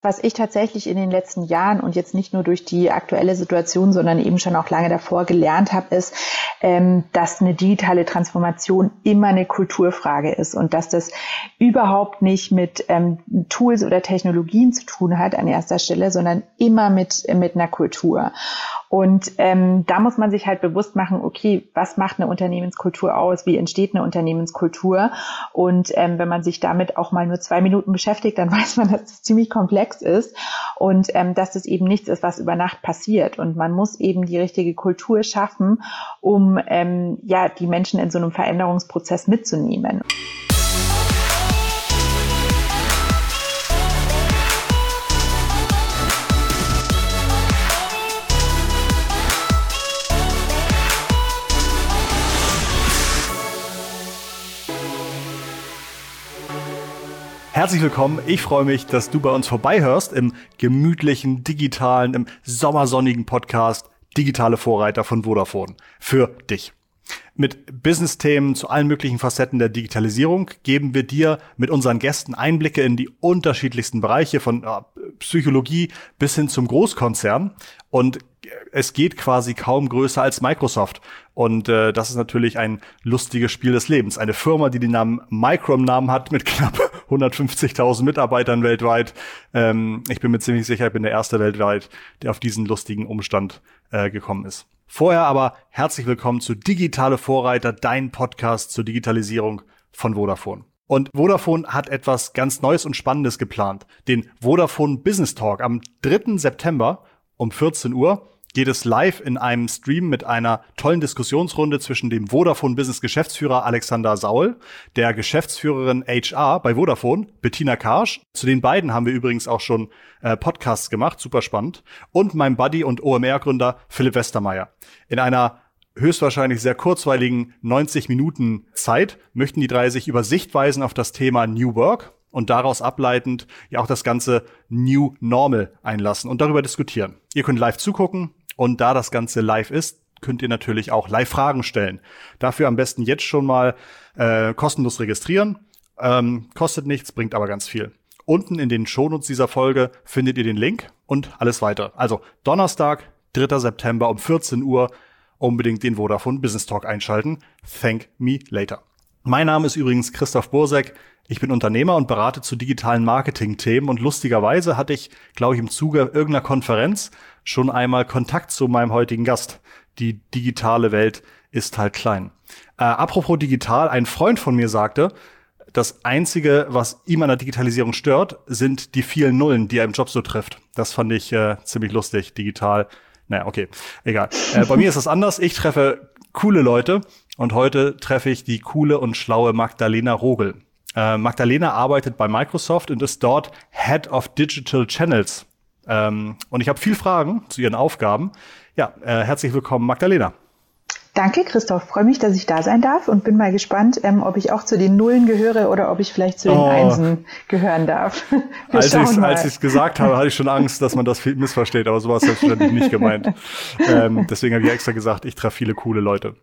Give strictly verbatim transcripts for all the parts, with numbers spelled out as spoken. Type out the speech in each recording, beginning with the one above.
Was ich tatsächlich in den letzten Jahren und jetzt nicht nur durch die aktuelle Situation, sondern eben schon auch lange davor gelernt habe, ist, ähm, dass eine digitale Transformation immer eine Kulturfrage ist und dass das überhaupt nicht mit ähm, Tools oder Technologien zu tun hat an erster Stelle, sondern immer mit, mit einer Kultur. Und ähm, da muss man sich halt bewusst machen, okay, was macht eine Unternehmenskultur aus? Wie entsteht eine Unternehmenskultur? Und ähm, wenn man sich damit auch mal nur zwei Minuten beschäftigt, dann weiß man, dass das ziemlich komplex ist und ähm, dass das eben nichts ist, was über Nacht passiert. Und man muss eben die richtige Kultur schaffen, um ähm, ja die Menschen in so einem Veränderungsprozess mitzunehmen. Herzlich willkommen. Ich freue mich, dass du bei uns vorbeihörst im gemütlichen, digitalen, im sommersonnigen Podcast Digitale Vorreiter von Vodafone. Für dich. Mit Business-Themen zu allen möglichen Facetten der Digitalisierung geben wir dir mit unseren Gästen Einblicke in die unterschiedlichsten Bereiche von äh, Psychologie bis hin zum Großkonzern. Und es geht quasi kaum größer als Microsoft. Und äh, das ist natürlich ein lustiges Spiel des Lebens. Eine Firma, die den Namen Micro im Namen hat, mit knapp hundertfünfzigtausend Mitarbeitern weltweit. Ähm, ich bin mir ziemlich sicher, ich bin der Erste weltweit, der auf diesen lustigen Umstand äh, gekommen ist. Vorher aber herzlich willkommen zu Digitale Vorreiter, dein Podcast zur Digitalisierung von Vodafone. Und Vodafone hat etwas ganz Neues und Spannendes geplant. Den Vodafone Business Talk am dritten September um vierzehn Uhr geht es live in einem Stream mit einer tollen Diskussionsrunde zwischen dem Vodafone Business Geschäftsführer Alexander Saul, der Geschäftsführerin H R bei Vodafone, Bettina Karsch. Zu den beiden haben wir übrigens auch schon äh, Podcasts gemacht, super spannend. Und meinem Buddy und O M R-Gründer Philipp Westermeier. In einer höchstwahrscheinlich sehr kurzweiligen neunzig Minuten Zeit möchten die drei sich über Sichtweisen auf das Thema New Work und daraus ableitend ja auch das ganze New Normal einlassen und darüber diskutieren. Ihr könnt live zugucken. Und da das Ganze live ist, könnt ihr natürlich auch live Fragen stellen. Dafür am besten jetzt schon mal äh, kostenlos registrieren. Ähm, kostet nichts, bringt aber ganz viel. Unten in den Shownotes dieser Folge findet ihr den Link und alles weiter. Also Donnerstag, dritter September um vierzehn Uhr unbedingt den Vodafone Business Talk einschalten. Thank me later. Mein Name ist übrigens Christoph Bursek. Ich bin Unternehmer und berate zu digitalen Marketing-Themen und lustigerweise hatte ich, glaube ich, im Zuge irgendeiner Konferenz schon einmal Kontakt zu meinem heutigen Gast. Die digitale Welt ist halt klein. Äh, apropos digital, ein Freund von mir sagte, das Einzige, was ihm an der Digitalisierung stört, sind die vielen Nullen, die er im Job so trifft. Das fand ich äh, ziemlich lustig, digital. Naja, okay, egal. Äh, bei mir ist es anders. Ich treffe coole Leute und heute treffe ich die coole und schlaue Magdalena Rogel. Äh, Magdalena arbeitet bei Microsoft und ist dort Head of Digital Channels. Ähm, und ich habe viel Fragen zu ihren Aufgaben. Ja, äh, herzlich willkommen, Magdalena. Danke, Christoph. Freue mich, dass ich da sein darf und bin mal gespannt, ähm, ob ich auch zu den Nullen gehöre oder ob ich vielleicht zu den oh. Einsen gehören darf. Wir als ich als ich es gesagt habe, hatte ich schon Angst, dass man das viel missversteht, aber so war es selbstverständlich nicht gemeint. Ähm, deswegen habe ich extra gesagt, ich treffe viele coole Leute.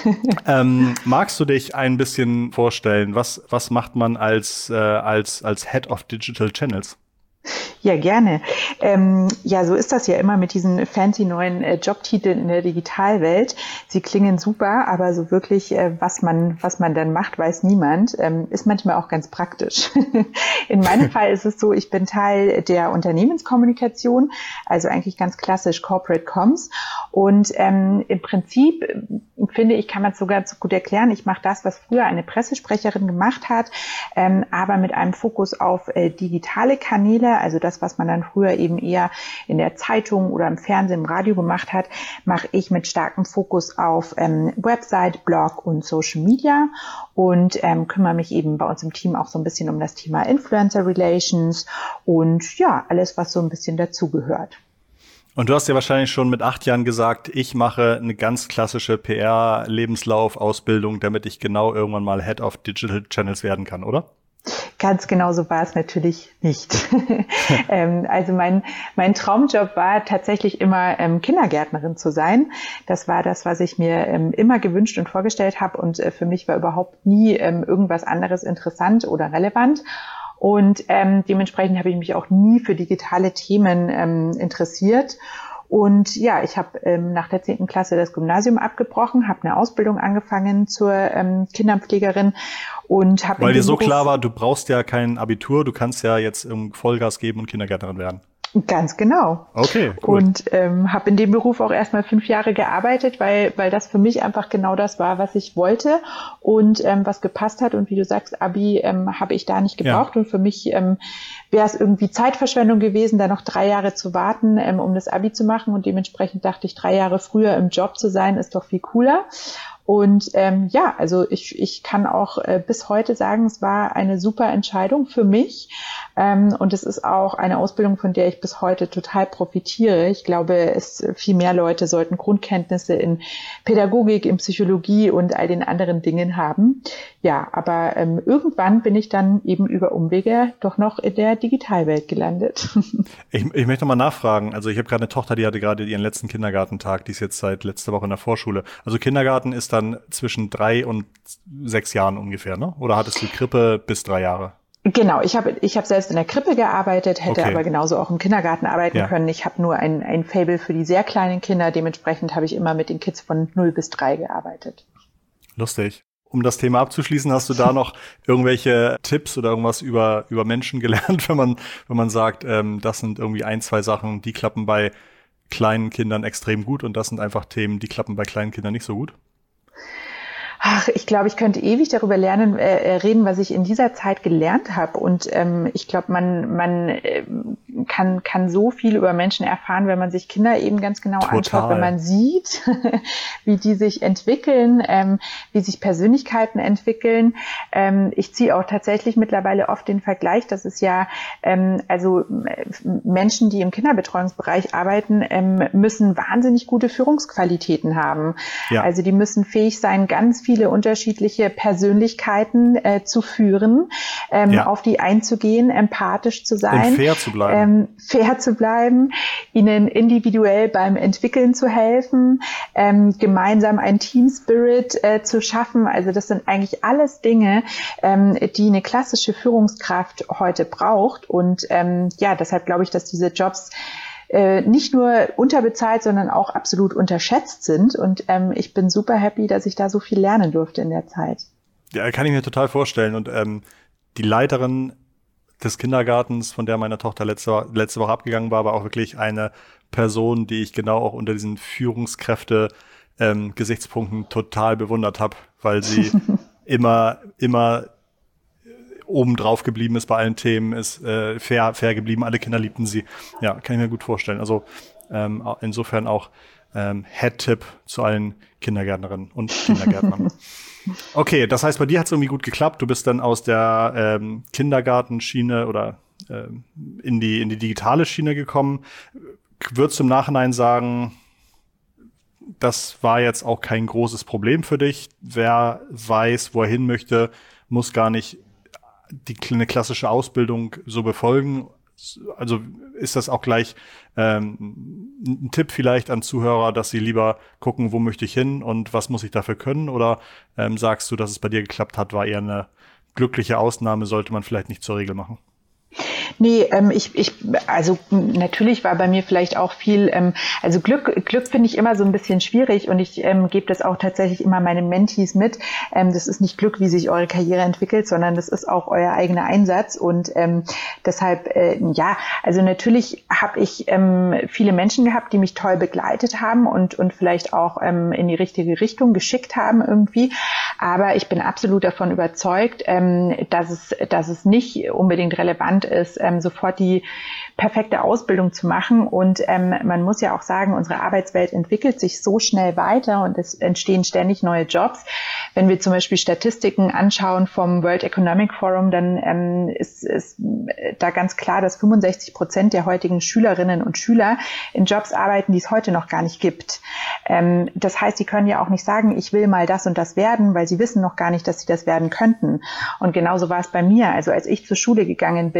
ähm, magst du dich ein bisschen vorstellen, was was macht man als äh, als als Head of Digital Channels? Ja, gerne. Ähm, ja, so ist das ja immer mit diesen fancy neuen äh, Jobtiteln in der Digitalwelt. Sie klingen super, aber so wirklich, äh, was man was man dann macht, weiß niemand. Ähm, ist manchmal auch ganz praktisch. In meinem Fall ist es so, ich bin Teil der Unternehmenskommunikation, also eigentlich ganz klassisch Corporate Comms. Und ähm, im Prinzip, äh, finde ich, kann man es sogar so gut erklären. Ich mache das, was früher eine Pressesprecherin gemacht hat, ähm, aber mit einem Fokus auf äh, digitale Kanäle, also das, was man dann früher eben eher in der Zeitung oder im Fernsehen, im Radio gemacht hat, mache ich mit starkem Fokus auf ähm, Website, Blog und Social Media und ähm, kümmere mich eben bei uns im Team auch so ein bisschen um das Thema Influencer Relations und ja, alles, was so ein bisschen dazugehört. Und du hast ja wahrscheinlich schon mit acht Jahren gesagt, ich mache eine ganz klassische P R-Lebenslauf-Ausbildung, damit ich genau irgendwann mal Head of Digital Channels werden kann, oder? Ganz genau so war es natürlich nicht. ähm, also mein mein Traumjob war tatsächlich immer ähm, Kindergärtnerin zu sein. Das war das, was ich mir ähm, immer gewünscht und vorgestellt habe und äh, für mich war überhaupt nie ähm, irgendwas anderes interessant oder relevant. Und ähm, dementsprechend habe ich mich auch nie für digitale Themen ähm, interessiert. Und ja, ich habe ähm, nach der zehnten Klasse das Gymnasium abgebrochen, habe eine Ausbildung angefangen zur ähm, Kinderpflegerin und habe Weil dir so klar war, du brauchst ja kein Abitur, du kannst ja jetzt um Vollgas geben und Kindergärtnerin werden. Ganz genau. Okay, cool. Und ähm, habe in dem Beruf auch erstmal fünf Jahre gearbeitet, weil weil das für mich einfach genau das war, was ich wollte und ähm, was gepasst hat. Und wie du sagst, Abi ähm, habe ich da nicht gebraucht. Ja. Und für mich ähm, wäre es irgendwie Zeitverschwendung gewesen, da noch drei Jahre zu warten, ähm, um das Abi zu machen. Und dementsprechend dachte ich, drei Jahre früher im Job zu sein, ist doch viel cooler. Und ähm, ja, also ich, ich kann auch äh, bis heute sagen, es war eine super Entscheidung für mich. Ähm, und es ist auch eine Ausbildung, von der ich bis heute total profitiere. Ich glaube, es viel mehr Leute sollten Grundkenntnisse in Pädagogik, in Psychologie und all den anderen Dingen haben. Ja, aber ähm, irgendwann bin ich dann eben über Umwege doch noch in der Digitalwelt gelandet. Ich, ich möchte noch mal nachfragen. Also ich habe gerade eine Tochter, die hatte gerade ihren letzten Kindergartentag. Die ist jetzt seit letzter Woche in der Vorschule. Also Kindergarten ist dann zwischen drei und sechs Jahren ungefähr, ne? Oder hattest du Krippe bis drei Jahre? Genau, ich habe ich hab selbst in der Krippe gearbeitet, hätte okay. aber genauso auch im Kindergarten arbeiten ja. können. Ich habe nur ein, ein Faible für die sehr kleinen Kinder. Dementsprechend habe ich immer mit den Kids von null bis drei gearbeitet. Lustig. Um das Thema abzuschließen, hast du da noch irgendwelche Tipps oder irgendwas über über Menschen gelernt, wenn man wenn man sagt, ähm, das sind irgendwie ein, zwei Sachen, die klappen bei kleinen Kindern extrem gut und das sind einfach Themen, die klappen bei kleinen Kindern nicht so gut? Ach, ich glaube, ich könnte ewig darüber lernen, äh, reden, was ich in dieser Zeit gelernt habe. Und ähm, ich glaube, man man äh, kann kann so viel über Menschen erfahren, wenn man sich Kinder eben ganz genau Total. anschaut, wenn man sieht, wie die sich entwickeln, ähm, wie sich Persönlichkeiten entwickeln. Ähm, ich ziehe auch tatsächlich mittlerweile oft den Vergleich, dass es ja ähm, also Menschen, die im Kinderbetreuungsbereich arbeiten, ähm, müssen wahnsinnig gute Führungsqualitäten haben. Ja. Also die müssen fähig sein, ganz viel viele unterschiedliche Persönlichkeiten äh, zu führen, ähm, ja. auf die einzugehen, empathisch zu sein. Und fair zu bleiben. Ähm, fair zu bleiben, ihnen individuell beim Entwickeln zu helfen, ähm, gemeinsam ein Team-Spirit äh, zu schaffen. Also das sind eigentlich alles Dinge, ähm, die eine klassische Führungskraft heute braucht. Und ähm, ja, deshalb glaube ich, dass diese Jobs nicht nur unterbezahlt, sondern auch absolut unterschätzt sind. Und ähm, ich bin super happy, dass ich da so viel lernen durfte in der Zeit. Ja, kann ich mir total vorstellen. Und ähm, die Leiterin des Kindergartens, von der meine Tochter letzte, letzte Woche abgegangen war, war auch wirklich eine Person, die ich genau auch unter diesen Führungskräfte-Gesichtspunkten ähm, total bewundert habe, weil sie immer, immer oben drauf geblieben ist bei allen Themen, ist äh, fair, fair geblieben, alle Kinder liebten sie. Ja, kann ich mir gut vorstellen. Also ähm, insofern auch ähm, Head-Tipp zu allen Kindergärtnerinnen und Kindergärtnern. Okay, das heißt, bei dir hat es irgendwie gut geklappt. Du bist dann aus der ähm, Kindergartenschiene oder ähm, in die in die digitale Schiene gekommen. Würdest du im Nachhinein sagen, das war jetzt auch kein großes Problem für dich? Wer weiß, wo er hin möchte, muss gar nicht die eine klassische Ausbildung so befolgen. Also ist das auch gleich ähm, ein Tipp vielleicht an Zuhörer, dass sie lieber gucken, wo möchte ich hin und was muss ich dafür können? Oder ähm, sagst du, dass es bei dir geklappt hat, war eher eine glückliche Ausnahme, sollte man vielleicht nicht zur Regel machen? Nee, ähm, ich, ich, also natürlich war bei mir vielleicht auch viel, ähm, also Glück, Glück finde ich immer so ein bisschen schwierig und ich ähm, gebe das auch tatsächlich immer meinen Mentees mit. Ähm, das ist nicht Glück, wie sich eure Karriere entwickelt, sondern das ist auch euer eigener Einsatz und ähm, deshalb, äh, ja, also natürlich habe ich ähm, viele Menschen gehabt, die mich toll begleitet haben und, und vielleicht auch ähm, in die richtige Richtung geschickt haben irgendwie, aber ich bin absolut davon überzeugt, ähm, dass es, dass es nicht unbedingt relevant ist, ähm, sofort die perfekte Ausbildung zu machen. Und ähm, man muss ja auch sagen, unsere Arbeitswelt entwickelt sich so schnell weiter und es entstehen ständig neue Jobs. Wenn wir zum Beispiel Statistiken anschauen vom World Economic Forum, dann ähm, ist, ist da ganz klar, dass fünfundsechzig Prozent der heutigen Schülerinnen und Schüler in Jobs arbeiten, die es heute noch gar nicht gibt. Ähm, das heißt, sie können ja auch nicht sagen, ich will mal das und das werden, weil sie wissen noch gar nicht, dass sie das werden könnten. Und genauso war es bei mir. Also als ich zur Schule gegangen bin, hätte ich noch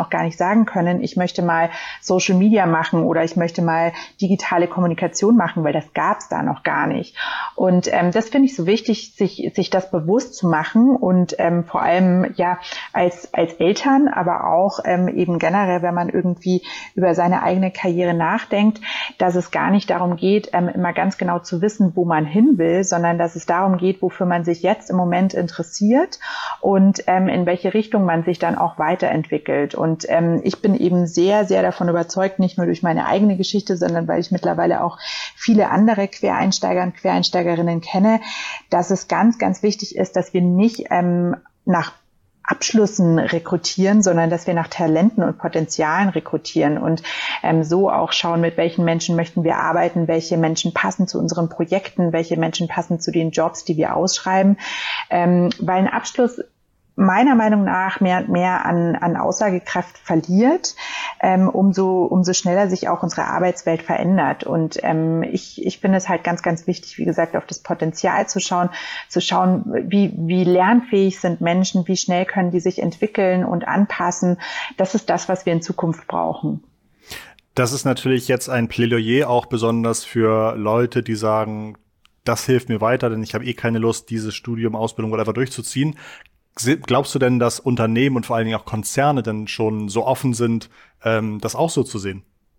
auch gar nicht sagen können, ich möchte mal Social Media machen oder ich möchte mal digitale Kommunikation machen, weil das gab es da noch gar nicht. Und ähm, das finde ich so wichtig, sich sich das bewusst zu machen und ähm, vor allem ja als als Eltern, aber auch ähm, eben generell, wenn man irgendwie über seine eigene Karriere nachdenkt, dass es gar nicht darum geht, ähm, immer ganz genau zu wissen, wo man hin will, sondern dass es darum geht, wofür man sich jetzt im Moment interessiert und ähm, in welche Richtung man sich dann auch weiterentwickelt. Und ähm, ich bin eben sehr, sehr davon überzeugt, nicht nur durch meine eigene Geschichte, sondern weil ich mittlerweile auch viele andere Quereinsteiger und Quereinsteigerinnen kenne, dass es ganz, ganz wichtig ist, dass wir nicht ähm, nach Abschlüssen rekrutieren, sondern dass wir nach Talenten und Potenzialen rekrutieren und ähm, so auch schauen, mit welchen Menschen möchten wir arbeiten, welche Menschen passen zu unseren Projekten, welche Menschen passen zu den Jobs, die wir ausschreiben, ähm, weil ein Abschluss meiner Meinung nach mehr und mehr an, an Aussagekraft verliert, ähm, umso, umso schneller sich auch unsere Arbeitswelt verändert. Und ähm, ich, ich finde es halt ganz, ganz wichtig, wie gesagt, auf das Potenzial zu schauen, zu schauen, wie, wie lernfähig sind Menschen, wie schnell können die sich entwickeln und anpassen. Das ist das, was wir in Zukunft brauchen. Das ist natürlich jetzt ein Plädoyer auch besonders für Leute, die sagen, das hilft mir weiter, denn ich habe eh keine Lust, dieses Studium, Ausbildung, whatever durchzuziehen. Glaubst du denn, dass Unternehmen und vor allen Dingen auch Konzerne denn schon so offen sind, ähm, das auch so zu sehen?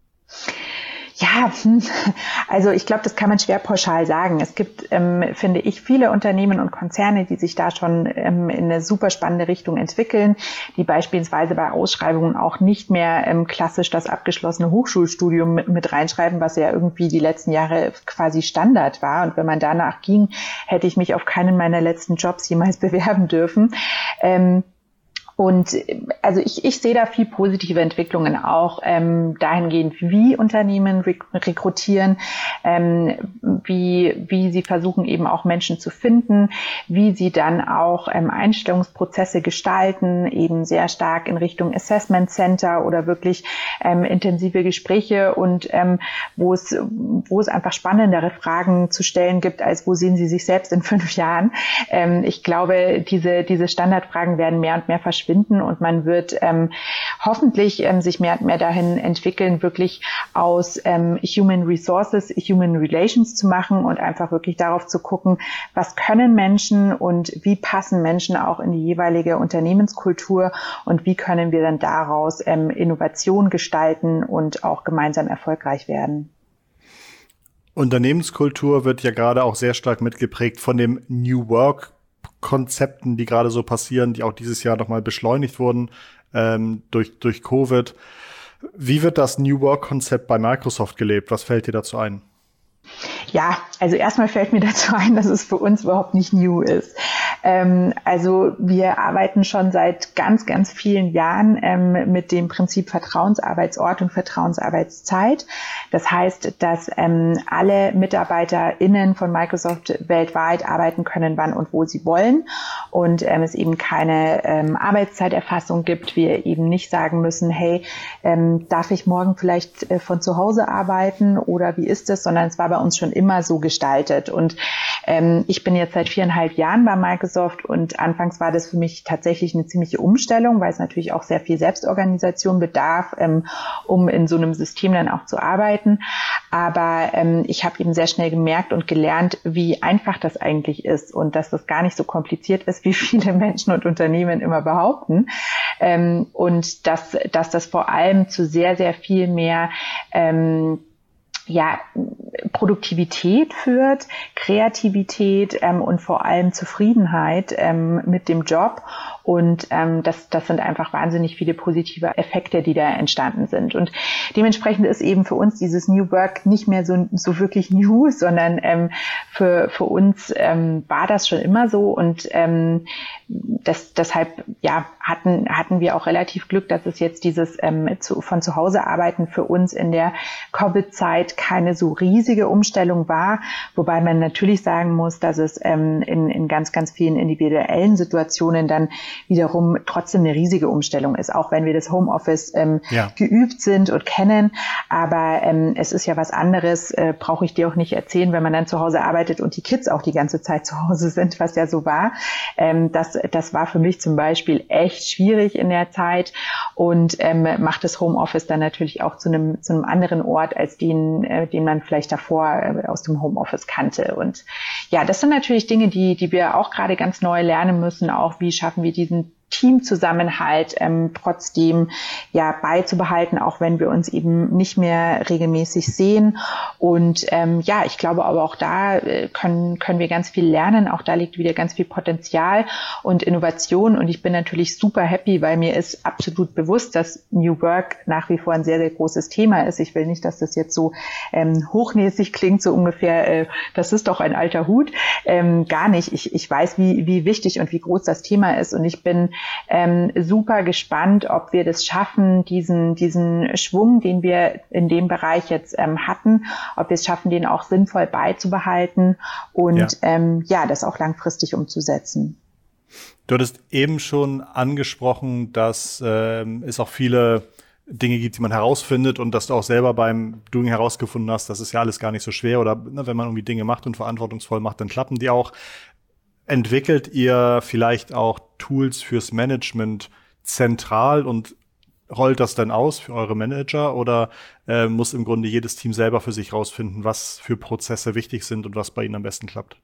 Ja, also ich glaube, das kann man schwer pauschal sagen. Es gibt, ähm, finde ich, viele Unternehmen und Konzerne, die sich da schon ähm, in eine super spannende Richtung entwickeln, die beispielsweise bei Ausschreibungen auch nicht mehr ähm, klassisch das abgeschlossene Hochschulstudium mit, mit reinschreiben, was ja irgendwie die letzten Jahre quasi Standard war. Und wenn man danach ging, hätte ich mich auf keinen meiner letzten Jobs jemals bewerben dürfen. Ähm, Und also ich, ich sehe da viel positive Entwicklungen auch ähm, dahingehend, wie Unternehmen rek- rekrutieren, ähm, wie wie sie versuchen eben auch Menschen zu finden, wie sie dann auch ähm, Einstellungsprozesse gestalten, eben sehr stark in Richtung Assessment Center oder wirklich ähm, intensive Gespräche und ähm, wo es wo es einfach spannendere Fragen zu stellen gibt, als wo sehen Sie sich selbst in fünf Jahren. Ähm, ich glaube, diese diese Standardfragen werden mehr und mehr verschwinden. Und man wird ähm, hoffentlich ähm, sich mehr und mehr dahin entwickeln, wirklich aus ähm, Human Resources, Human Relations zu machen und einfach wirklich darauf zu gucken, was können Menschen und wie passen Menschen auch in die jeweilige Unternehmenskultur und wie können wir dann daraus ähm, Innovation gestalten und auch gemeinsam erfolgreich werden. Unternehmenskultur wird ja gerade auch sehr stark mitgeprägt von dem New Work Konzepten, die gerade so passieren, die auch dieses Jahr nochmal beschleunigt wurden ähm, durch durch Covid. Wie wird das New Work-Konzept bei Microsoft gelebt? Was fällt dir dazu ein? Ja, also erstmal fällt mir dazu ein, dass es für uns überhaupt nicht new ist. Ähm, also wir arbeiten schon seit ganz, ganz vielen Jahren ähm, mit dem Prinzip Vertrauensarbeitsort und Vertrauensarbeitszeit. Das heißt, dass ähm, alle MitarbeiterInnen von Microsoft weltweit arbeiten können, wann und wo sie wollen und ähm, es eben keine ähm, Arbeitszeiterfassung gibt. Wir eben nicht sagen müssen, hey, ähm, darf ich morgen vielleicht äh, von zu Hause arbeiten oder wie ist das, sondern es war bei uns schon immer so gestaltet. Und ähm, ich bin jetzt seit viereinhalb Jahren bei Microsoft und anfangs war das für mich tatsächlich eine ziemliche Umstellung, weil es natürlich auch sehr viel Selbstorganisation bedarf, ähm, um in so einem System dann auch zu arbeiten. Aber ähm, ich habe eben sehr schnell gemerkt und gelernt, wie einfach das eigentlich ist und dass das gar nicht so kompliziert ist, wie viele Menschen und Unternehmen immer behaupten. Ähm, und dass, dass das vor allem zu sehr, sehr viel mehr ähm, ja, Produktivität führt, Kreativität ähm, und vor allem Zufriedenheit ähm, mit dem Job. Und ähm, das, das sind einfach wahnsinnig viele positive Effekte, die da entstanden sind. Und dementsprechend ist eben für uns dieses New Work nicht mehr so, so wirklich new, sondern ähm, für, für uns ähm, war das schon immer so. Und ähm, das, deshalb ja, hatten, hatten wir auch relativ Glück, dass es jetzt dieses ähm, zu, von zu Hause arbeiten für uns in der Covid-Zeit keine so riesige Umstellung war. Wobei man natürlich sagen muss, dass es ähm, in, in ganz, ganz vielen individuellen Situationen dann wiederum trotzdem eine riesige Umstellung ist, auch wenn wir das Homeoffice ähm, ja. geübt sind und kennen. Aber ähm, es ist ja was anderes, äh, brauche ich dir auch nicht erzählen, wenn man dann zu Hause arbeitet und die Kids auch die ganze Zeit zu Hause sind, was ja so war. Ähm, das, das war für mich zum Beispiel echt schwierig in der Zeit und ähm, macht das Homeoffice dann natürlich auch zu einem, zu einem anderen Ort, als den, äh, den man vielleicht davor äh, aus dem Homeoffice kannte. Und ja, das sind natürlich Dinge, die, die wir auch gerade ganz neu lernen müssen. Auch wie schaffen wir diesen Teamzusammenhalt ähm, trotzdem ja beizubehalten, auch wenn wir uns eben nicht mehr regelmäßig sehen. Und ähm, ja, ich glaube aber auch da äh, können können wir ganz viel lernen. Auch da liegt wieder ganz viel Potenzial und Innovation. Und ich bin natürlich super happy, weil mir ist absolut bewusst, dass New Work nach wie vor ein sehr, sehr großes Thema ist. Ich will nicht, dass das jetzt so ähm, hochnäsig klingt, so ungefähr, äh, das ist doch ein alter Hut. Ähm, gar nicht. Ich, ich weiß, wie, wie wichtig und wie groß das Thema ist. Und ich bin Ähm, super gespannt, ob wir das schaffen, diesen diesen Schwung, den wir in dem Bereich jetzt ähm, hatten, ob wir es schaffen, den auch sinnvoll beizubehalten und ja, ähm, ja das auch langfristig umzusetzen. Du hattest eben schon angesprochen, dass ähm, es auch viele Dinge gibt, die man herausfindet und dass du auch selber beim Doing herausgefunden hast, das ist ja alles gar nicht so schwer oder ne, wenn man irgendwie Dinge macht und verantwortungsvoll macht, dann klappen die auch. Entwickelt ihr vielleicht auch Tools fürs Management zentral und rollt das dann aus für eure Manager oder äh, muss im Grunde jedes Team selber für sich rausfinden, was für Prozesse wichtig sind und was bei ihnen am besten klappt?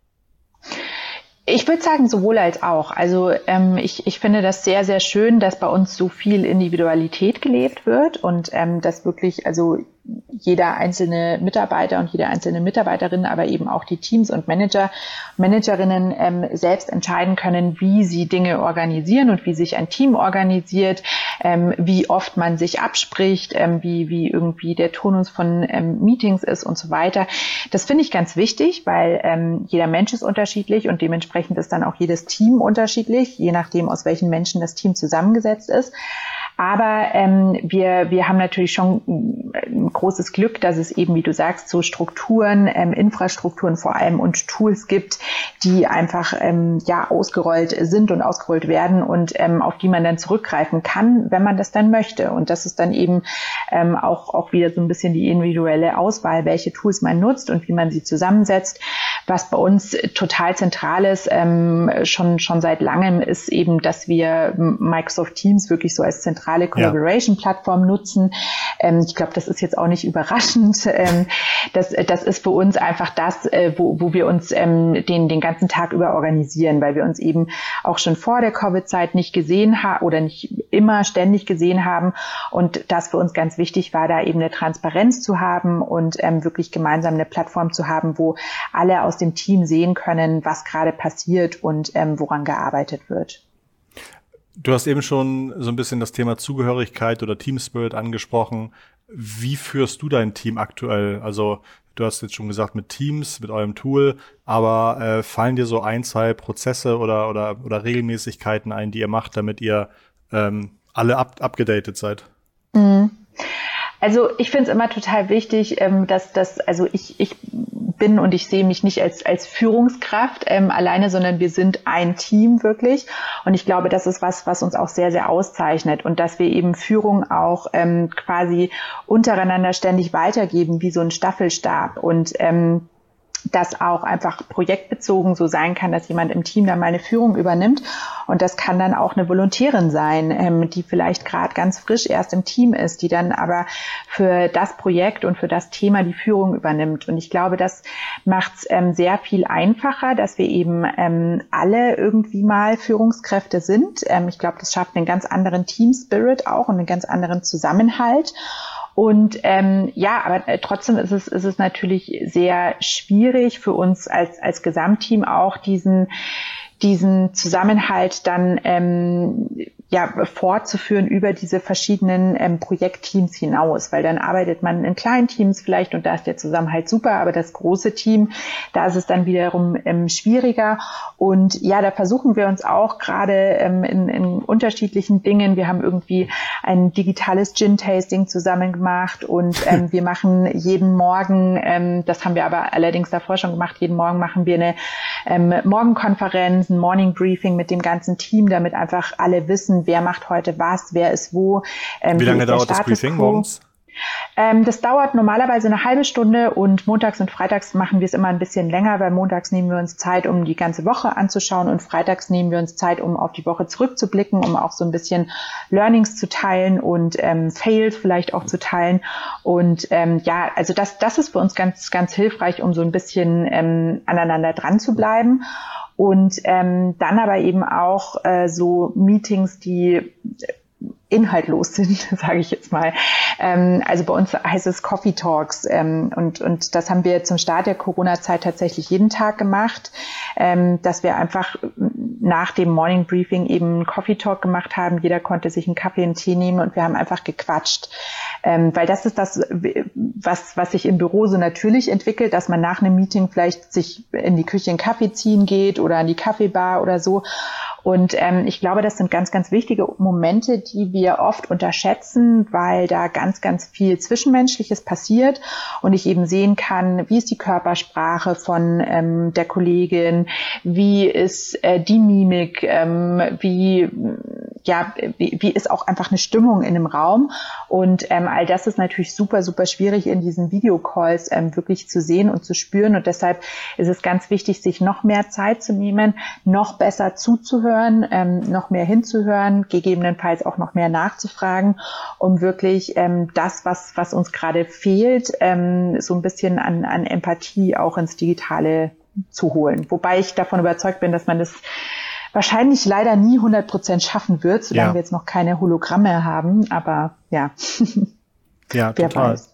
Ich würde sagen, sowohl als auch. Also ähm, ich, ich finde das sehr, sehr schön, dass bei uns so viel Individualität gelebt wird und ähm, dass wirklich also jeder einzelne Mitarbeiter und jede einzelne Mitarbeiterin, aber eben auch die Teams und Manager, Managerinnen ähm, selbst entscheiden können, wie sie Dinge organisieren und wie sich ein Team organisiert, ähm, wie oft man sich abspricht, ähm, wie, wie irgendwie der Tonus von ähm, Meetings ist und so weiter. Das finde ich ganz wichtig, weil ähm, jeder Mensch ist unterschiedlich und dementsprechend ist dann auch jedes Team unterschiedlich, je nachdem, aus welchen Menschen das Team zusammengesetzt ist. Aber ähm, wir wir haben natürlich schon ein großes Glück, dass es eben, wie du sagst, so Strukturen, ähm, Infrastrukturen vor allem und Tools gibt, die einfach ähm, ja ausgerollt sind und ausgerollt werden und ähm, auf die man dann zurückgreifen kann, wenn man das dann möchte. Und das ist dann eben ähm, auch auch wieder so ein bisschen die individuelle Auswahl, welche Tools man nutzt und wie man sie zusammensetzt. Was bei uns total zentral ist, ähm, schon schon seit langem, ist eben, dass wir Microsoft Teams wirklich so als zentrale Collaboration-Plattform nutzen. Ähm, ich glaube, das ist jetzt auch nicht überraschend. Ähm, das, das ist für uns einfach das, äh, wo, wo wir uns ähm, den, den ganzen Tag über organisieren, weil wir uns eben auch schon vor der Covid-Zeit nicht gesehen haben oder nicht immer ständig gesehen haben und das für uns ganz wichtig war, da eben eine Transparenz zu haben und ähm, wirklich gemeinsam eine Plattform zu haben, wo alle aus dem Team sehen können, was gerade passiert und ähm, woran gearbeitet wird. Du hast eben schon so ein bisschen das Thema Zugehörigkeit oder Team Spirit angesprochen. Wie führst du dein Team aktuell? Also du hast jetzt schon gesagt mit Teams, mit eurem Tool, aber äh, fallen dir so ein, zwei Prozesse oder oder oder Regelmäßigkeiten ein, die ihr macht, damit ihr ähm, alle up, upgedatet seid? Mhm. Also ich finde es immer total wichtig, ähm, dass das, also ich ich bin und ich sehe mich nicht als als Führungskraft ähm, alleine, sondern wir sind ein Team wirklich. Und ich glaube, das ist was, was uns auch sehr, sehr auszeichnet und dass wir eben Führung auch ähm, quasi untereinander ständig weitergeben, wie so ein Staffelstab und ähm, das auch einfach projektbezogen so sein kann, dass jemand im Team dann mal eine Führung übernimmt. Und das kann dann auch eine Volontärin sein, ähm, die vielleicht gerade ganz frisch erst im Team ist, die dann aber für das Projekt und für das Thema die Führung übernimmt. Und ich glaube, das macht es ähm, sehr viel einfacher, dass wir eben ähm, alle irgendwie mal Führungskräfte sind. Ähm, ich glaube, das schafft einen ganz anderen Team-Spirit auch und einen ganz anderen Zusammenhalt. Und ähm, ja, aber äh, trotzdem ist es ist es natürlich sehr schwierig für uns als als Gesamtteam auch diesen diesen Zusammenhalt dann ähm, ja, fortzuführen über diese verschiedenen ähm, Projektteams hinaus, weil dann arbeitet man in kleinen Teams vielleicht und da ist der Zusammenhalt super, aber das große Team, da ist es dann wiederum ähm, schwieriger. Und ja, da versuchen wir uns auch gerade ähm, in, in unterschiedlichen Dingen. Wir haben irgendwie ein digitales Gin-Tasting zusammen gemacht und ähm, wir machen jeden Morgen, ähm, das haben wir aber allerdings davor schon gemacht, jeden Morgen machen wir eine ähm, Morgenkonferenz, ein Morning Briefing mit dem ganzen Team, damit einfach alle wissen, wer macht heute was, wer ist wo. Ähm, wie lange dauert das Briefing morgens? Ähm, das dauert normalerweise eine halbe Stunde und montags und freitags machen wir es immer ein bisschen länger, weil montags nehmen wir uns Zeit, um die ganze Woche anzuschauen und freitags nehmen wir uns Zeit, um auf die Woche zurückzublicken, um auch so ein bisschen Learnings zu teilen und ähm, Fails vielleicht auch zu teilen. Und ähm, ja, also das, das ist für uns ganz, ganz hilfreich, um so ein bisschen ähm, aneinander dran zu bleiben. Und ähm, dann aber eben auch äh, so Meetings, die inhaltlos sind, sage ich jetzt mal. Ähm, also bei uns heißt es Coffee Talks ähm, und, und das haben wir zum Start der Corona-Zeit tatsächlich jeden Tag gemacht, ähm, dass wir einfach nach dem Morning Briefing eben einen Coffee Talk gemacht haben. Jeder konnte sich einen Kaffee und Tee nehmen und wir haben einfach gequatscht. Ähm, weil das ist das, was, was sich im Büro so natürlich entwickelt, dass man nach einem Meeting vielleicht sich in die Küche einen Kaffee ziehen geht oder an die Kaffeebar oder so. Und ähm, ich glaube, das sind ganz, ganz wichtige Momente, die wir oft unterschätzen, weil da ganz, ganz viel Zwischenmenschliches passiert und ich eben sehen kann, wie ist die Körpersprache von ähm, der Kollegin, wie ist äh, die Mimik, ähm, wie, ja, wie, wie ist auch einfach eine Stimmung in einem Raum. Und ähm, all das ist natürlich super, super schwierig in diesen Videocalls ähm, wirklich zu sehen und zu spüren. Und deshalb ist es ganz wichtig, sich noch mehr Zeit zu nehmen, noch besser zuzuhören, Ähm, noch mehr hinzuhören, gegebenenfalls auch noch mehr nachzufragen, um wirklich ähm, das, was, was uns gerade fehlt, ähm, so ein bisschen an, an Empathie auch ins Digitale zu holen. Wobei ich davon überzeugt bin, dass man das wahrscheinlich leider nie hundert Prozent schaffen wird, solange ja. wir jetzt noch keine Hologramme haben. Aber ja, ja wer total. weiß.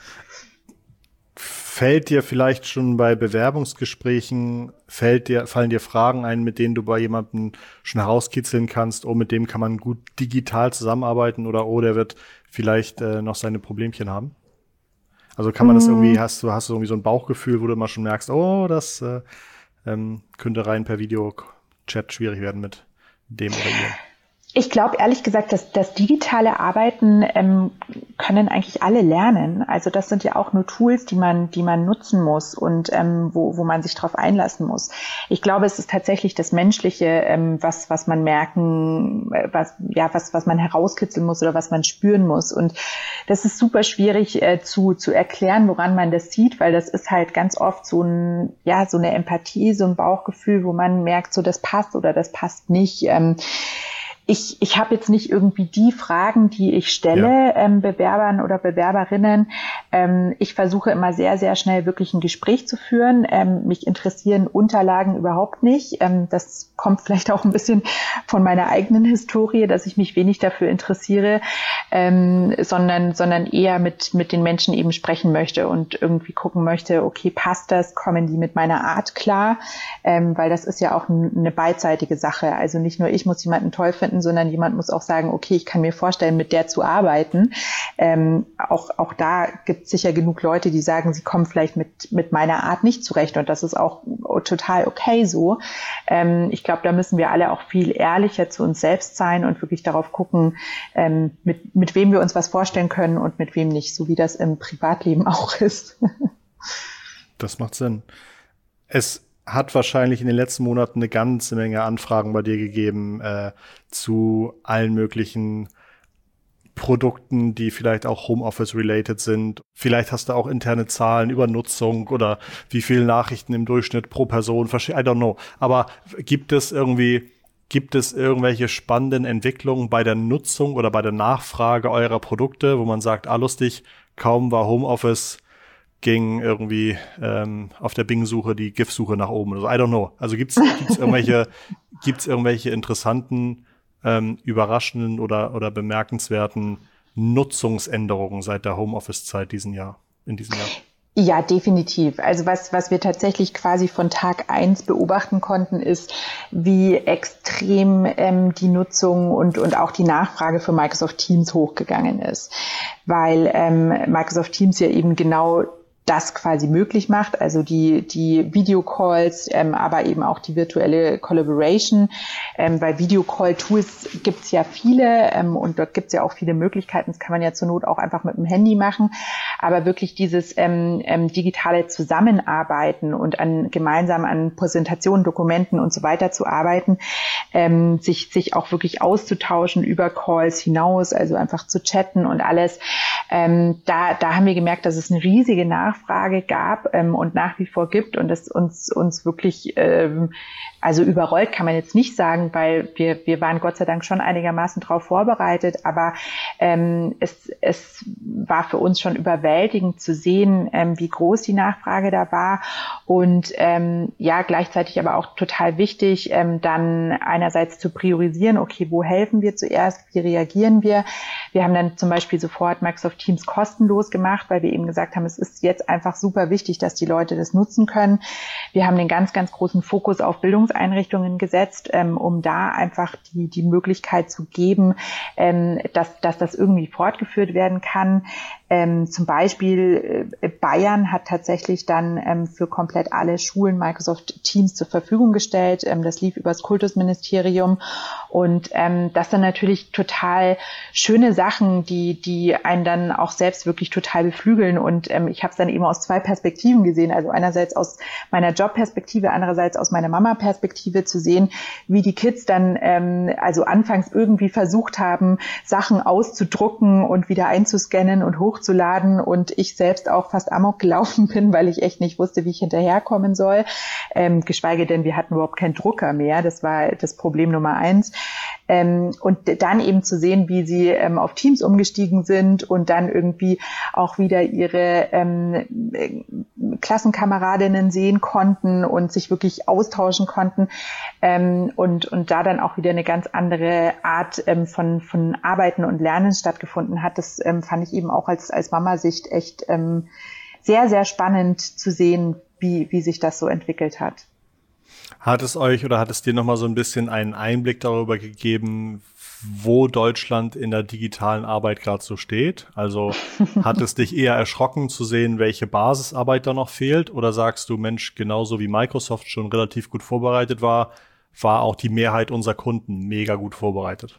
Fällt dir vielleicht schon bei Bewerbungsgesprächen, fällt dir, fallen dir Fragen ein, mit denen du bei jemandem schon herauskitzeln kannst, oh, mit dem kann man gut digital zusammenarbeiten oder oh, der wird vielleicht äh, noch seine Problemchen haben? Also kann man das irgendwie, hast du, hast du irgendwie so ein Bauchgefühl, wo du immer schon merkst, oh, das äh, ähm, könnte rein per Videochat schwierig werden mit dem oder ihr? Ich glaube ehrlich gesagt, dass das digitale Arbeiten ähm, können eigentlich alle lernen. Also das sind ja auch nur Tools, die man, die man nutzen muss und ähm, wo, wo man sich drauf einlassen muss. Ich glaube, es ist tatsächlich das Menschliche, ähm, was, was man merken, was, ja, was, was man herauskitzeln muss oder was man spüren muss. Und das ist super schwierig äh, zu, zu erklären, woran man das sieht, weil das ist halt ganz oft so ein, ja, so eine Empathie, so ein Bauchgefühl, wo man merkt, so das passt oder das passt nicht. Ähm, Ich, ich habe jetzt nicht irgendwie die Fragen, die ich stelle, ja. ähm, Bewerbern oder Bewerberinnen. Ähm, ich versuche immer sehr, sehr schnell wirklich ein Gespräch zu führen. Ähm, mich interessieren Unterlagen überhaupt nicht. Ähm, das kommt vielleicht auch ein bisschen von meiner eigenen Historie, dass ich mich wenig dafür interessiere, ähm, sondern, sondern eher mit, mit den Menschen eben sprechen möchte und irgendwie gucken möchte, okay, passt das? Kommen die mit meiner Art klar? Ähm, weil das ist ja auch ein, eine beidseitige Sache. Also nicht nur ich muss jemanden toll finden, sondern jemand muss auch sagen, okay, ich kann mir vorstellen, mit der zu arbeiten. Ähm, auch, auch da gibt es sicher genug Leute, die sagen, sie kommen vielleicht mit, mit meiner Art nicht zurecht und das ist auch total okay so. Ähm, ich glaube, da müssen wir alle auch viel ehrlicher zu uns selbst sein und wirklich darauf gucken, ähm, mit, mit wem wir uns was vorstellen können und mit wem nicht, so wie das im Privatleben auch ist. Das macht Sinn. Es hat wahrscheinlich in den letzten Monaten eine ganze Menge Anfragen bei dir gegeben äh, zu allen möglichen Produkten, die vielleicht auch Homeoffice-related sind. Vielleicht hast du auch interne Zahlen über Nutzung oder wie viele Nachrichten im Durchschnitt pro Person. I don't know. Aber gibt es irgendwie, gibt es irgendwelche spannenden Entwicklungen bei der Nutzung oder bei der Nachfrage eurer Produkte, wo man sagt, ah, lustig, kaum war Homeoffice, ging irgendwie ähm, auf der Bing-Suche die GIF-Suche nach oben oder so. I don't know. Also gibt's gibt's irgendwelche gibt's irgendwelche interessanten, ähm, überraschenden oder oder bemerkenswerten Nutzungsänderungen seit der Homeoffice-Zeit diesen Jahr in diesem Jahr? Ja, definitiv. Also was, was wir tatsächlich quasi von Tag eins beobachten konnten, ist, wie extrem ähm, die Nutzung und, und auch die Nachfrage für Microsoft Teams hochgegangen ist. Weil ähm, Microsoft Teams ja eben genau das quasi möglich macht, also die die Videocalls, ähm, aber eben auch die virtuelle Collaboration, ähm, weil Videocall-Tools gibt's ja viele ähm, und dort gibt's ja auch viele Möglichkeiten, das kann man ja zur Not auch einfach mit dem Handy machen, aber wirklich dieses ähm, ähm, digitale Zusammenarbeiten und an gemeinsam an Präsentationen, Dokumenten und so weiter zu arbeiten, ähm, sich sich auch wirklich auszutauschen über Calls hinaus, also einfach zu chatten und alles, ähm, da da haben wir gemerkt, dass es eine riesige Nachfrage Nachfrage gab ähm, und nach wie vor gibt und es uns uns wirklich ähm, also überrollt kann man jetzt nicht sagen, weil wir wir waren Gott sei Dank schon einigermaßen darauf vorbereitet, aber ähm, es es war für uns schon überwältigend zu sehen, ähm, wie groß die Nachfrage da war und ähm, ja gleichzeitig aber auch total wichtig, ähm, dann einerseits zu priorisieren, okay, wo helfen wir zuerst, wie reagieren wir? Wir haben dann zum Beispiel sofort Microsoft Teams kostenlos gemacht, weil wir eben gesagt haben, es ist jetzt einfach super wichtig, dass die Leute das nutzen können. Wir haben den ganz, ganz großen Fokus auf Bildungseinrichtungen gesetzt, ähm, um da einfach die, die Möglichkeit zu geben, ähm, dass, dass das irgendwie fortgeführt werden kann. Ähm, zum Beispiel äh, Bayern hat tatsächlich dann ähm, für komplett alle Schulen Microsoft Teams zur Verfügung gestellt. Ähm, das lief über das Kultusministerium und ähm, das sind natürlich total schöne Sachen, die die einen dann auch selbst wirklich total beflügeln und ähm, ich habe es dann eben aus zwei Perspektiven gesehen, also einerseits aus meiner Jobperspektive, andererseits aus meiner Mama-Perspektive zu sehen, wie die Kids dann ähm, also anfangs irgendwie versucht haben, Sachen auszudrucken und wieder einzuscannen und hochzuladen und ich selbst auch fast amok gelaufen bin, weil ich echt nicht wusste, wie ich hinterherkommen soll, ähm, geschweige denn, wir hatten überhaupt keinen Drucker mehr, das war das Problem Nummer eins. Ähm, und dann eben zu sehen, wie sie ähm, auf Teams umgestiegen sind und dann irgendwie auch wieder ihre ähm, äh, Klassenkameradinnen sehen konnten und sich wirklich austauschen konnten ähm, und und da dann auch wieder eine ganz andere Art ähm, von von Arbeiten und Lernen stattgefunden hat. Das ähm, fand ich eben auch als als Mama-Sicht echt ähm, sehr, sehr spannend zu sehen, wie wie sich das so entwickelt hat. Hat es euch oder hat es dir nochmal so ein bisschen einen Einblick darüber gegeben, wo Deutschland in der digitalen Arbeit gerade so steht? Also hat es dich eher erschrocken zu sehen, welche Basisarbeit da noch fehlt? Oder sagst du, Mensch, genauso wie Microsoft schon relativ gut vorbereitet war, war auch die Mehrheit unserer Kunden mega gut vorbereitet?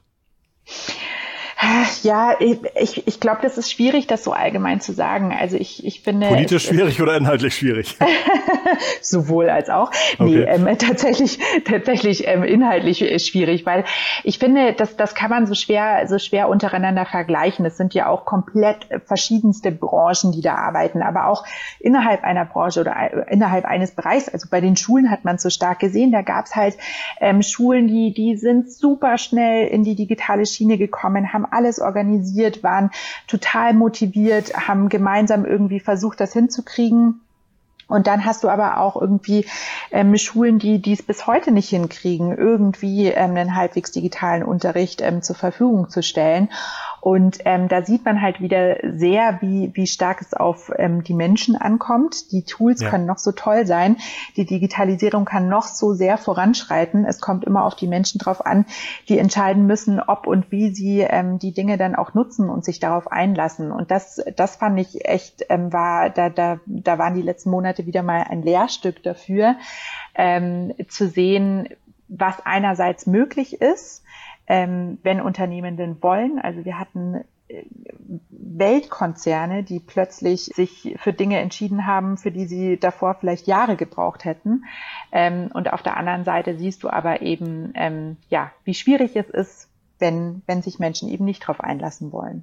Ja, ich, ich glaube, das ist schwierig, das so allgemein zu sagen. Also ich, ich finde... Politisch schwierig oder inhaltlich schwierig? Sowohl als auch. Okay. Nee, ähm, tatsächlich, tatsächlich ähm, inhaltlich schwierig, weil ich finde, das, das kann man so schwer, so schwer untereinander vergleichen. Es sind ja auch komplett verschiedenste Branchen, die da arbeiten, aber auch innerhalb einer Branche oder innerhalb eines Bereichs. Also bei den Schulen hat man es so stark gesehen. Da gab es halt ähm, Schulen, die, die sind super schnell in die digitale Schiene gekommen, haben alles organisiert, waren total motiviert, haben gemeinsam irgendwie versucht, das hinzukriegen. Und dann hast du aber auch irgendwie ähm, Schulen, die die es bis heute nicht hinkriegen, irgendwie ähm, einen halbwegs digitalen Unterricht ähm, zur Verfügung zu stellen. Und ähm, da sieht man halt wieder sehr, wie wie stark es auf ähm, die Menschen ankommt. Die Tools ja. können noch so toll sein, die Digitalisierung kann noch so sehr voranschreiten. Es kommt immer auf die Menschen drauf an, die entscheiden müssen, ob und wie sie ähm, die Dinge dann auch nutzen und sich darauf einlassen. Und das das fand ich echt, ähm, war da da da waren die letzten Monate wieder mal ein Lehrstück dafür, ähm, zu sehen, was einerseits möglich ist, ähm, wenn Unternehmen denn wollen. Also wir hatten äh, Weltkonzerne, die plötzlich sich für Dinge entschieden haben, für die sie davor vielleicht Jahre gebraucht hätten. Ähm, und auf der anderen Seite siehst du aber eben, ähm, ja, wie schwierig es ist, wenn, wenn sich Menschen eben nicht drauf einlassen wollen.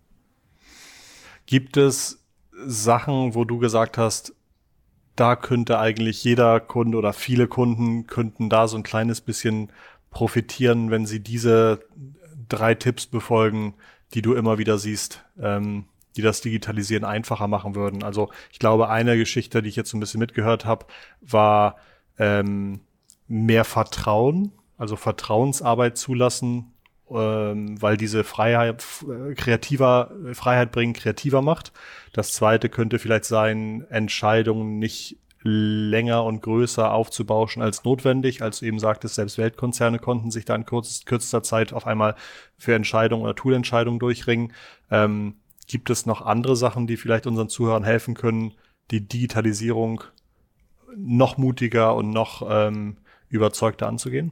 Gibt es Sachen, wo du gesagt hast, da könnte eigentlich jeder Kunde oder viele Kunden könnten da so ein kleines bisschen profitieren, wenn sie diese drei Tipps befolgen, die du immer wieder siehst, ähm, die das Digitalisieren einfacher machen würden? Also ich glaube, eine Geschichte, die ich jetzt so ein bisschen mitgehört habe, war ähm, mehr Vertrauen, also Vertrauensarbeit zulassen ähm, weil diese Freiheit, kreativer, Freiheit bringen, kreativer macht. Das zweite könnte vielleicht sein, Entscheidungen nicht länger und größer aufzubauschen als notwendig. Als du eben sagtest, selbst Weltkonzerne konnten sich da in kurz, kürzester Zeit auf einmal für Entscheidungen oder Toolentscheidungen durchringen. Ähm, gibt es noch andere Sachen, die vielleicht unseren Zuhörern helfen können, die Digitalisierung noch mutiger und noch ähm, überzeugter anzugehen?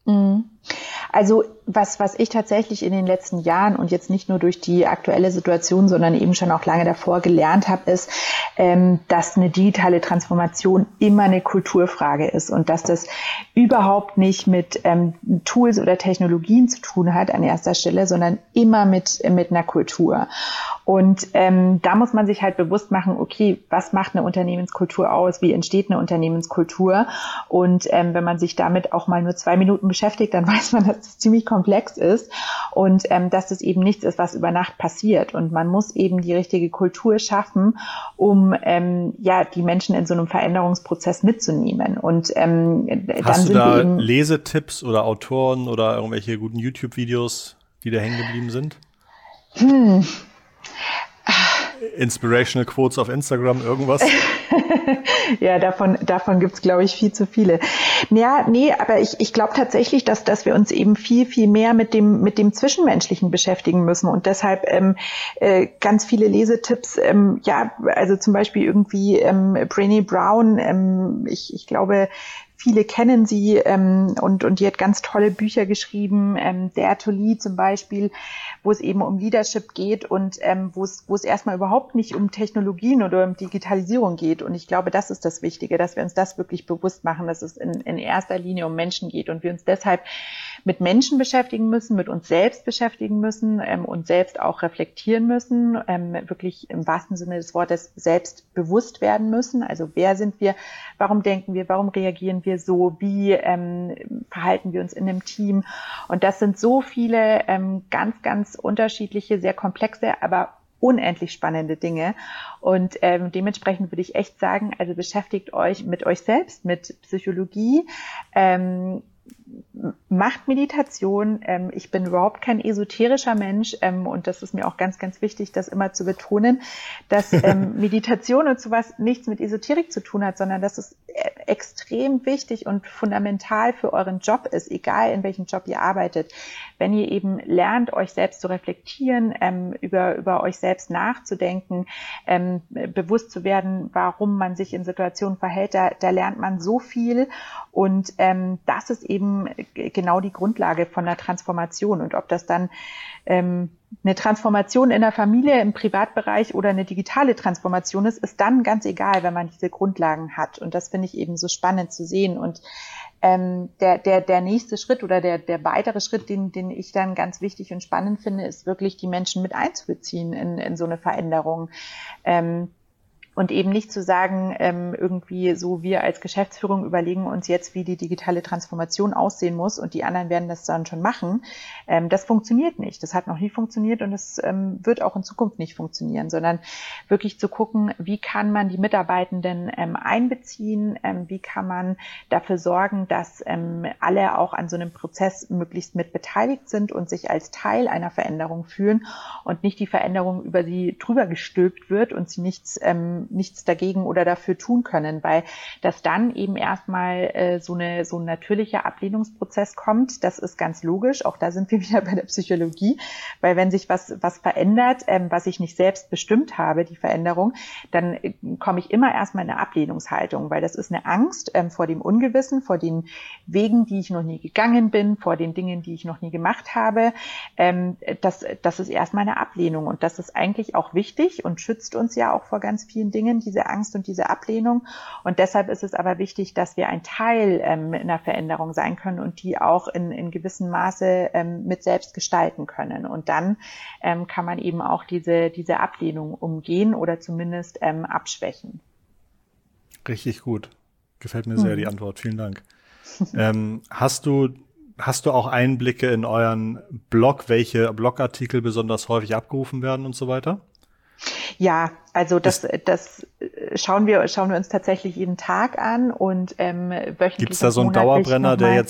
Also was, was ich tatsächlich in den letzten Jahren und jetzt nicht nur durch die aktuelle Situation, sondern eben schon auch lange davor gelernt habe, ist, ähm, dass eine digitale Transformation immer eine Kulturfrage ist und dass das überhaupt nicht mit ähm, Tools oder Technologien zu tun hat an erster Stelle, sondern immer mit, mit einer Kultur. Und ähm, da muss man sich halt bewusst machen, okay, was macht eine Unternehmenskultur aus? Wie entsteht eine Unternehmenskultur? Und ähm, wenn man sich damit auch mal nur zwei Minuten beschäftigt, dann weiß man, dass das ziemlich komplex ist und ähm, dass das eben nichts ist, was über Nacht passiert. Und man muss eben die richtige Kultur schaffen, um ähm, ja die Menschen in so einem Veränderungsprozess mitzunehmen. Und ähm, dann Hast sind du da wir eben Lesetipps oder Autoren oder irgendwelche guten YouTube-Videos, die da hängen geblieben sind? Hm. Inspirational Quotes auf Instagram, irgendwas? Ja, davon, davon gibt's, glaube ich, viel zu viele. Ja, nee, aber ich, ich glaube tatsächlich, dass, dass wir uns eben viel, viel mehr mit dem, mit dem Zwischenmenschlichen beschäftigen müssen und deshalb ähm, äh, ganz viele Lesetipps, ähm, ja, also zum Beispiel irgendwie ähm, Brené Brown, ähm, ich, ich glaube, viele kennen sie ähm, und, und die hat ganz tolle Bücher geschrieben, ähm, Dare to Lead zum Beispiel, wo es eben um Leadership geht und ähm, wo es wo es erstmal überhaupt nicht um Technologien oder um Digitalisierung geht. Und ich glaube, das ist das Wichtige, dass wir uns das wirklich bewusst machen, dass es in, in erster Linie um Menschen geht und wir uns deshalb mit Menschen beschäftigen müssen, mit uns selbst beschäftigen müssen, ähm, uns selbst auch reflektieren müssen, ähm, wirklich im wahrsten Sinne des Wortes selbst bewusst werden müssen. Also wer sind wir, warum denken wir, warum reagieren wir so, wie ähm, verhalten wir uns in einem Team? Und das sind so viele ähm, ganz, ganz unterschiedliche, sehr komplexe, aber unendlich spannende Dinge. Und ähm, dementsprechend würde ich echt sagen, also beschäftigt euch mit euch selbst, mit Psychologie, ähm, macht Meditation. Ähm, ich bin überhaupt kein esoterischer Mensch ähm, und das ist mir auch ganz, ganz wichtig, das immer zu betonen, dass ähm, Meditation und sowas nichts mit Esoterik zu tun hat, sondern dass es äh, extrem wichtig und fundamental für euren Job ist, egal in welchem Job ihr arbeitet. Wenn ihr eben lernt, euch selbst zu reflektieren, ähm, über, über euch selbst nachzudenken, ähm, bewusst zu werden, warum man sich in Situationen verhält, da, da lernt man so viel und ähm, das ist eben genau die Grundlage von der Transformation. Und ob das dann ähm, eine Transformation in der Familie, im Privatbereich oder eine digitale Transformation ist, ist dann ganz egal, wenn man diese Grundlagen hat. Und das finde ich eben so spannend zu sehen. Und ähm, der, der, der nächste Schritt oder der, der weitere Schritt, den, den ich dann ganz wichtig und spannend finde, ist wirklich die Menschen mit einzubeziehen in, in so eine Veränderung. Ähm, Und eben nicht zu sagen, ähm, irgendwie so, wir als Geschäftsführung überlegen uns jetzt, wie die digitale Transformation aussehen muss und die anderen werden das dann schon machen. Ähm, das funktioniert nicht. Das hat noch nie funktioniert und es ähm, wird auch in Zukunft nicht funktionieren, sondern wirklich zu gucken, wie kann man die Mitarbeitenden ähm, einbeziehen, ähm, wie kann man dafür sorgen, dass ähm, alle auch an so einem Prozess möglichst mit beteiligt sind und sich als Teil einer Veränderung fühlen und nicht die Veränderung über sie drüber gestülpt wird und sie nichts ähm, nichts dagegen oder dafür tun können, weil das dann eben erstmal äh, so eine so ein natürlicher Ablehnungsprozess kommt. Das ist ganz logisch. Auch da sind wir wieder bei der Psychologie, weil wenn sich was was verändert, ähm, was ich nicht selbst bestimmt habe, die Veränderung, dann äh, komme ich immer erstmal in eine Ablehnungshaltung, weil das ist eine Angst ähm, vor dem Ungewissen, vor den Wegen, die ich noch nie gegangen bin, vor den Dingen, die ich noch nie gemacht habe. Ähm, das das ist erstmal eine Ablehnung und das ist eigentlich auch wichtig und schützt uns ja auch vor ganz vielen Dingen, diese Angst und diese Ablehnung. Und deshalb ist es aber wichtig, dass wir ein Teil ähm, in der Veränderung sein können und die auch in, in gewissem Maße ähm, mit selbst gestalten können. Und dann ähm, kann man eben auch diese, diese Ablehnung umgehen oder zumindest ähm, abschwächen. Richtig gut. Gefällt mir sehr, hm. die Antwort. Vielen Dank. ähm, hast du Hast du auch Einblicke in euren Blog, welche Blogartikel besonders häufig abgerufen werden und so weiter? Ja, also das, das schauen wir, schauen wir uns tatsächlich jeden Tag an und ähm, wöchentlich. Gibt es da so einen Dauerbrenner, der jetzt,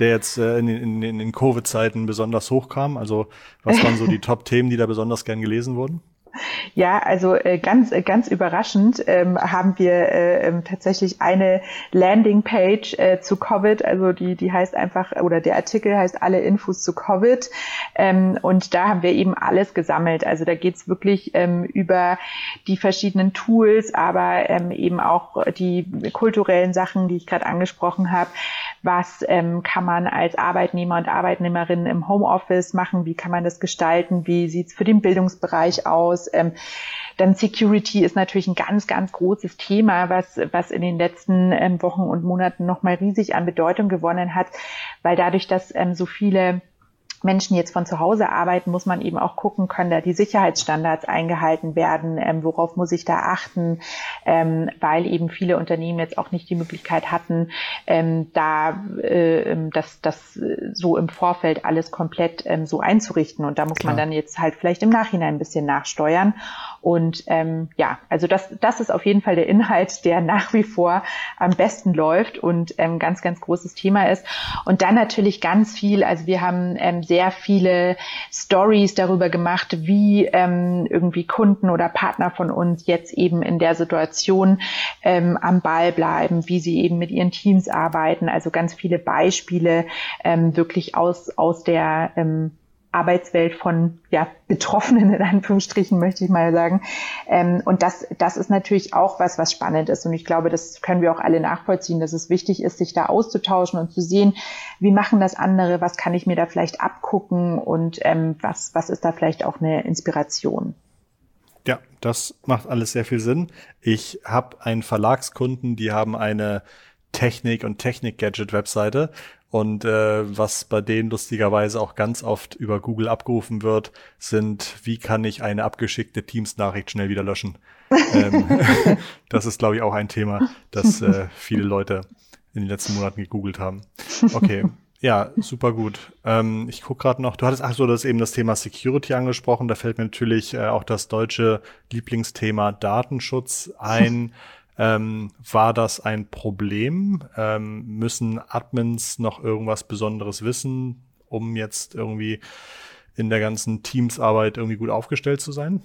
der jetzt äh, in, in, in den Covid-Zeiten besonders hochkam? Also was waren so die Top-Themen, die da besonders gern gelesen wurden? Ja, also äh, ganz ganz überraschend ähm, haben wir äh, tatsächlich eine Landingpage äh, zu Covid, also die die heißt einfach, oder der Artikel heißt alle Infos zu Covid, ähm, und da haben wir eben alles gesammelt. Also da geht's wirklich ähm, über die verschiedenen Tools, aber ähm, eben auch die kulturellen Sachen, die ich gerade angesprochen habe. Was ähm, kann man als Arbeitnehmer und Arbeitnehmerin im Homeoffice machen? Wie kann man das gestalten? Wie sieht's für den Bildungsbereich aus? Ähm, dann Security ist natürlich ein ganz, ganz großes Thema, was, was in den letzten ähm, Wochen und Monaten nochmal riesig an Bedeutung gewonnen hat, weil dadurch, dass ähm, so viele Menschen jetzt von zu Hause arbeiten, muss man eben auch gucken, können da die Sicherheitsstandards eingehalten werden, ähm, worauf muss ich da achten, ähm, weil eben viele Unternehmen jetzt auch nicht die Möglichkeit hatten, ähm, da äh, das, das so im Vorfeld alles komplett ähm, so einzurichten, und da muss Klar. man dann jetzt halt vielleicht im Nachhinein ein bisschen nachsteuern. Und ähm, ja, also das, das ist auf jeden Fall der Inhalt, der nach wie vor am besten läuft und ähm, ganz, ganz großes Thema ist. Und dann natürlich ganz viel, also wir haben ähm, sehr viele Stories darüber gemacht, wie ähm, irgendwie Kunden oder Partner von uns jetzt eben in der Situation ähm, am Ball bleiben, wie sie eben mit ihren Teams arbeiten. Also ganz viele Beispiele ähm, wirklich aus, aus der ähm, Arbeitswelt von ja Betroffenen in Anführungsstrichen, möchte ich mal sagen. Ähm, und das das ist natürlich auch was, was spannend ist. Und ich glaube, das können wir auch alle nachvollziehen, dass es wichtig ist, sich da auszutauschen und zu sehen, wie machen das andere, was kann ich mir da vielleicht abgucken und ähm, was was ist da vielleicht auch eine Inspiration. Ja, das macht alles sehr viel Sinn. Ich habe einen Verlagskunden, die haben eine Technik- und Technik-Gadget-Webseite. Und äh, was bei denen lustigerweise auch ganz oft über Google abgerufen wird, sind, wie kann ich eine abgeschickte Teams-Nachricht schnell wieder löschen? ähm, das ist, glaube ich, auch ein Thema, das äh, viele Leute in den letzten Monaten gegoogelt haben. Okay, ja, super gut. Ähm, ich gucke gerade noch, du hattest, ach so, das ist eben das Thema Security angesprochen. Da fällt mir natürlich äh, auch das deutsche Lieblingsthema Datenschutz ein. Ähm, war das ein Problem? Ähm, müssen Admins noch irgendwas Besonderes wissen, um jetzt irgendwie in der ganzen Teamsarbeit irgendwie gut aufgestellt zu sein?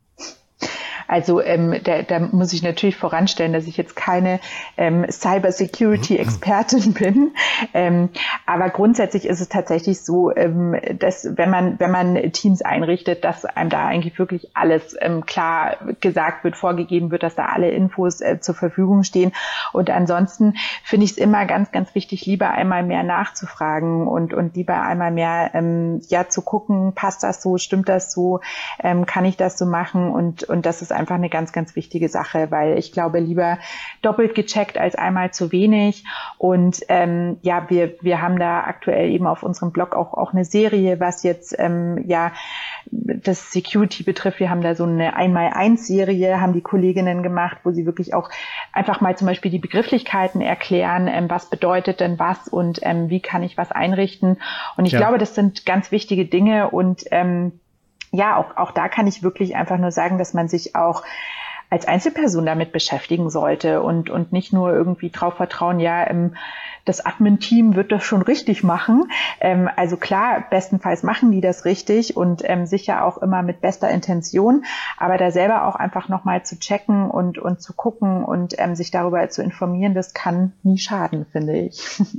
Also ähm, da, da muss ich natürlich voranstellen, dass ich jetzt keine ähm, Cyber-Security-Expertin bin. Ähm, aber grundsätzlich ist es tatsächlich so, ähm, dass wenn man wenn man Teams einrichtet, dass einem da eigentlich wirklich alles ähm, klar gesagt wird, vorgegeben wird, dass da alle Infos äh, zur Verfügung stehen. Und ansonsten finde ich es immer ganz, ganz wichtig, lieber einmal mehr nachzufragen und und lieber einmal mehr ähm, ja zu gucken, passt das so, stimmt das so, ähm, kann ich das so machen, und und das ist einfach eine ganz, ganz wichtige Sache, weil ich glaube, lieber doppelt gecheckt als einmal zu wenig. Und ähm, ja, wir wir haben da aktuell eben auf unserem Blog auch auch eine Serie, was jetzt ähm, ja das Security betrifft. Wir haben da so eine Einmal-Eins-Serie, haben die Kolleginnen gemacht, wo sie wirklich auch einfach mal zum Beispiel die Begrifflichkeiten erklären, ähm, was bedeutet denn was und ähm, wie kann ich was einrichten. Und ich ja. glaube, das sind ganz wichtige Dinge, und ähm, ja, auch, auch da kann ich wirklich einfach nur sagen, dass man sich auch als Einzelperson damit beschäftigen sollte und, und nicht nur irgendwie drauf vertrauen, ja, ähm, das Admin-Team wird das schon richtig machen. Ähm, also klar, bestenfalls machen die das richtig und ähm, sicher auch immer mit bester Intention, aber da selber auch einfach nochmal zu checken und, und zu gucken und ähm, sich darüber zu informieren, das kann nie schaden, finde ich.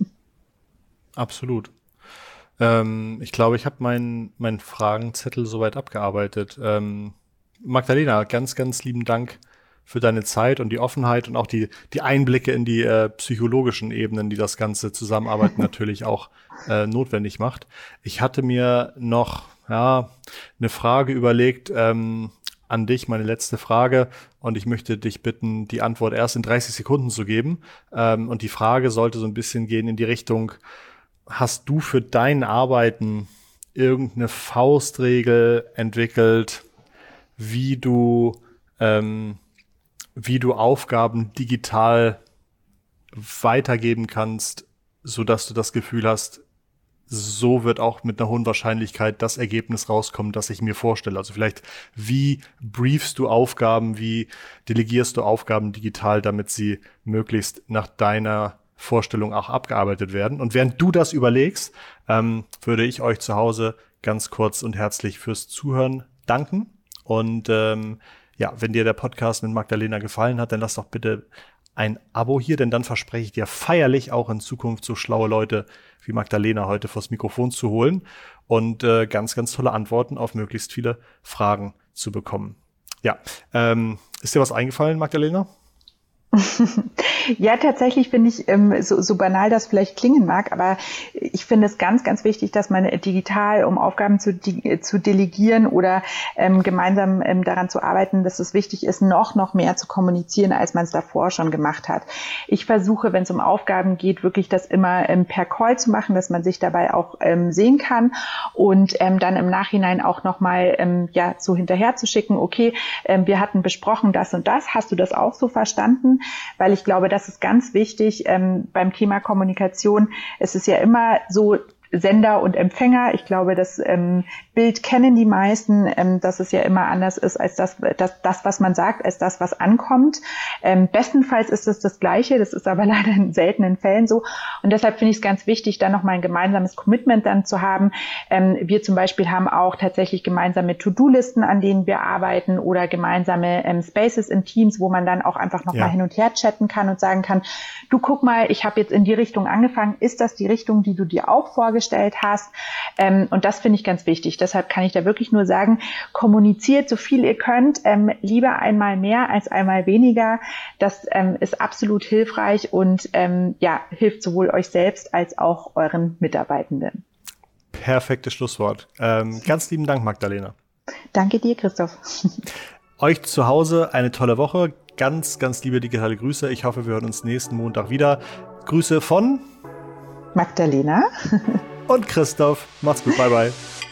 Absolut. Ähm, ich glaube, ich habe meinen mein Fragenzettel soweit abgearbeitet. Ähm, Magdalena, ganz, ganz lieben Dank für deine Zeit und die Offenheit und auch die, die Einblicke in die äh, psychologischen Ebenen, die das ganze Zusammenarbeiten natürlich auch äh, notwendig macht. Ich hatte mir noch ja eine Frage überlegt ähm, an dich, meine letzte Frage, und ich möchte dich bitten, die Antwort erst in dreißig Sekunden zu geben. Ähm, und die Frage sollte so ein bisschen gehen in die Richtung: Hast du für dein Arbeiten irgendeine Faustregel entwickelt, wie du ähm, wie du Aufgaben digital weitergeben kannst, so dass du das Gefühl hast, so wird auch mit einer hohen Wahrscheinlichkeit das Ergebnis rauskommen, das ich mir vorstelle? Also vielleicht, wie briefst du Aufgaben, wie delegierst du Aufgaben digital, damit sie möglichst nach deiner Vorstellungen auch abgearbeitet werden. Und während du das überlegst, ähm, würde ich euch zu Hause ganz kurz und herzlich fürs Zuhören danken. Und ähm, ja, wenn dir der Podcast mit Magdalena gefallen hat, dann lass doch bitte ein Abo hier, denn dann verspreche ich dir feierlich auch in Zukunft so schlaue Leute wie Magdalena heute vors Mikrofon zu holen und äh, ganz, ganz tolle Antworten auf möglichst viele Fragen zu bekommen. Ja, ähm, ist dir was eingefallen, Magdalena? Ja, tatsächlich finde ich, ähm, so, so banal das vielleicht klingen mag, aber ich finde es ganz, ganz wichtig, dass man digital, um Aufgaben zu, die, zu delegieren oder ähm, gemeinsam ähm, daran zu arbeiten, dass es wichtig ist, noch, noch mehr zu kommunizieren, als man es davor schon gemacht hat. Ich versuche, wenn es um Aufgaben geht, wirklich das immer ähm, per Call zu machen, dass man sich dabei auch ähm, sehen kann und ähm, dann im Nachhinein auch nochmal ähm, ja, so hinterher zu schicken, okay, ähm, wir hatten besprochen das und das, hast du das auch so verstanden? Weil ich glaube, das ist ganz wichtig ähm, beim Thema Kommunikation. Es ist ja immer so, Sender und Empfänger. Ich glaube, das ähm, Bild kennen die meisten, ähm, dass es ja immer anders ist als das, das, das, was man sagt, als das, was ankommt. Ähm, bestenfalls ist es das Gleiche, das ist aber leider in seltenen Fällen so. Und deshalb finde ich es ganz wichtig, dann nochmal ein gemeinsames Commitment dann zu haben. Ähm, wir zum Beispiel haben auch tatsächlich gemeinsame To-Do-Listen, an denen wir arbeiten oder gemeinsame ähm, Spaces in Teams, wo man dann auch einfach nochmal ja. hin und her chatten kann und sagen kann, du guck mal, ich habe jetzt in die Richtung angefangen, ist das die Richtung, die du dir auch vorgestellt hast. Ähm, und das finde ich ganz wichtig. Deshalb kann ich da wirklich nur sagen, kommuniziert so viel ihr könnt. Ähm, lieber einmal mehr als einmal weniger. Das ähm, ist absolut hilfreich und ähm, ja, hilft sowohl euch selbst als auch euren Mitarbeitenden. Perfektes Schlusswort. Ähm, ganz lieben Dank, Magdalena. Danke dir, Christoph. Euch zu Hause eine tolle Woche. Ganz, ganz liebe digitale Grüße. Ich hoffe, wir hören uns nächsten Montag wieder. Grüße von Magdalena und Christoph. Macht's gut. Bye, bye.